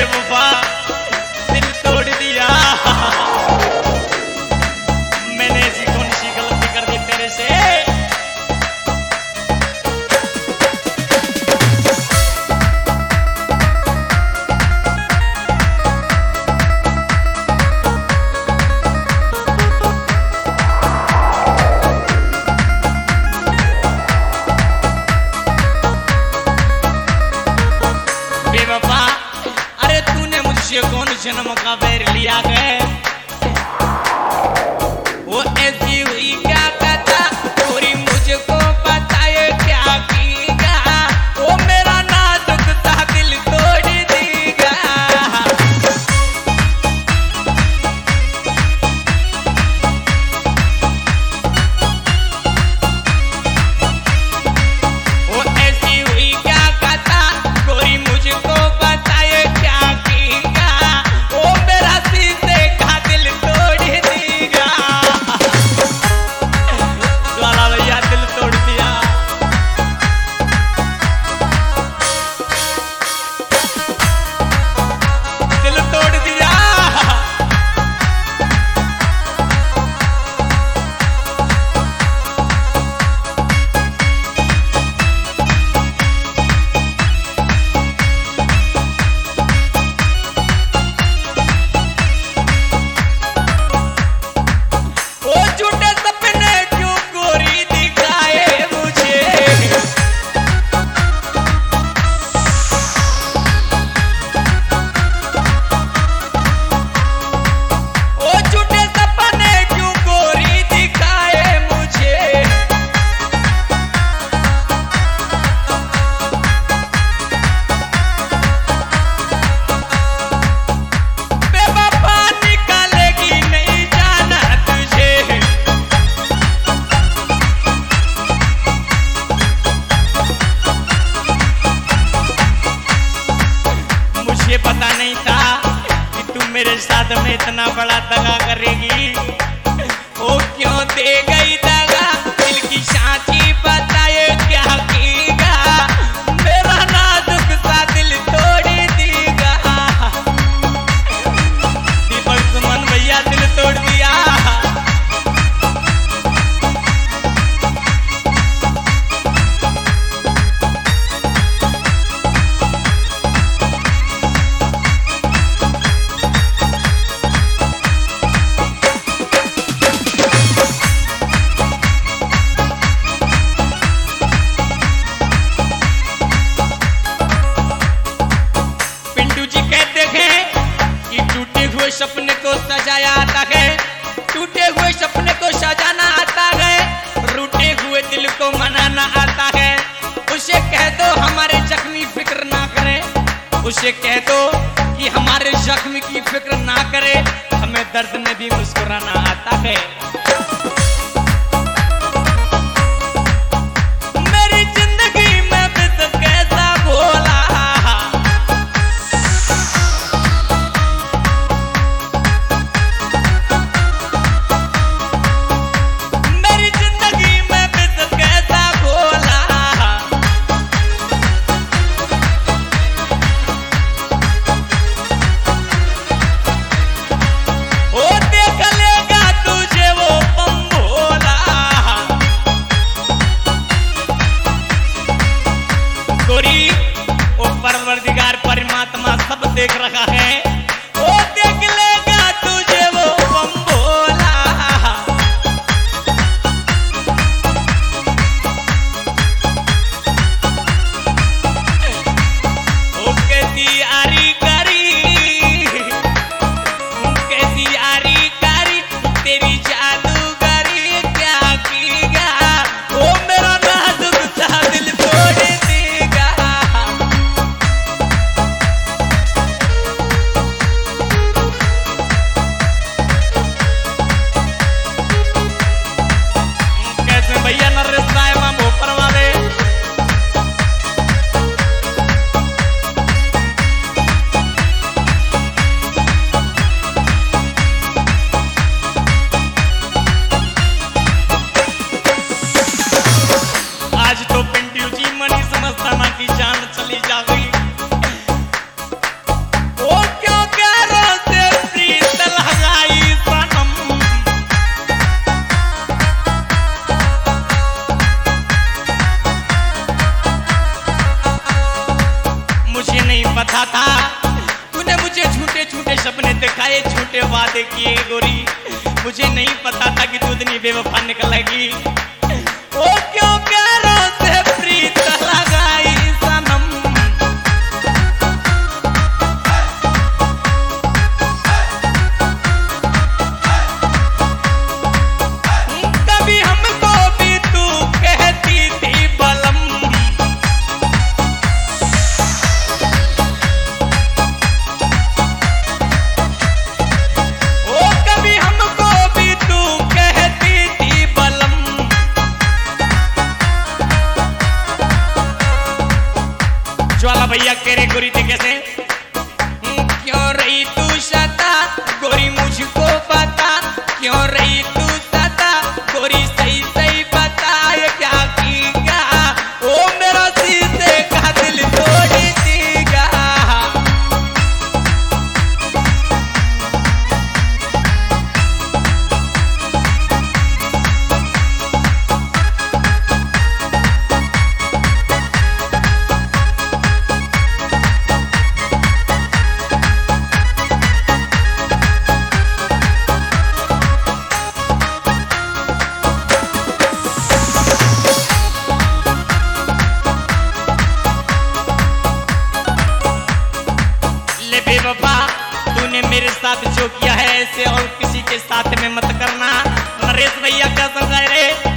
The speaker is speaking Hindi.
बेवफा दिल तोड़ दिया। मैंने ऐसी कौन सी गलती कर दी तेरे से? बेवफा, अरे तूने मुझसे कौन जन्म का बैर लिया है? वो ऐसी हुई क्या कथा पूरी मुझको बताए क्या कीगा? वो मेरा नाजुक सा दिल तोड़ देगा। वो ऐसी हुई क्या कथा कोई मुझको बताए क्या कीगा? वो मेरा शीशे का दिल तोड़ देगा। ज्वाला भैया दिल तोड़ दिया। दिल तोड़ दिया। वो झूठे सपने क्यों गोरी दिखाए मुझे? वो झूठे सपने क्यों गोरी दिखाए मुझे? बेवफा निकालेगी नहीं जाना तुझे। मुझे पता नहीं था कि तुम मेरे साथ में इतना बड़ा दगा करेगी। ओ क्यों दे गई दगा? दिल की साची बताए क्या कीगा? मेरा नाजुक सा दिल तोड़ देगा। दीपक सुमन भैया दिल तोड़ दिया। पिंटू जी कहते हैं कि टूटे हुए सपने को सजाया आता है। टूटे हुए सपने को सजाना आता है, रूठे हुए दिल को मनाना आता है। उसे कह दो हमारे जख्मी फिक्र ना करे। उसे कह दो कि हमारे जख्मी की फिक्र ना करे। हमें दर्द में भी मुस्कुराना आता है। मेरी जिंदगी में भी तो कैसा भोला। मेरी जिंदगी में भी तो कैसा भोला। ओ देख लेगा तुझे वो बम भोला। गोरी वो परवरदिगार परमात्मा सब देख रहा है। वो देख लेगा तुझे वो बम भोला। ओ कैसी यारी करी, कैसी यारी करी तेरी जादूगरी क्या कीगा? वो मेरा नाजुक सा दिल तोड़ देगा। कैसे भैया नरेश राय मां भोपर वाले। आज तो पिंटू जी मनीष मस्ताना की जान चली जा गई। ओ क्यों गैरों से प्रीत लगाई सनम। मुझे नहीं पता था तूने मुझे झूठे झूठे सपने दिखाए, झूठे वादे किए गोरी। मुझे नहीं पता था कि तू इतनी बेवफा निकलेगी। ओ क्यों गैरों से प्रीत लगाई सनम। कभी हमको भी तू कहती थी बलम। ओ कभी हमको भी तू कहती थी बलम। ज्वाला भैया कह रहे गोरी थे कैसे, क्यों रही तू सता गोरी मुझको बता, क्यों रही तू सता गोरी सही सही बता, ये क्या कीगा ओ मेरा सीधे का दिल तोड़ देगा। ले बेवफा तूने मेरे साथ जो किया है ऐसे और किसी के साथ में मत करना। नरेश भैया क्या समझाए रे।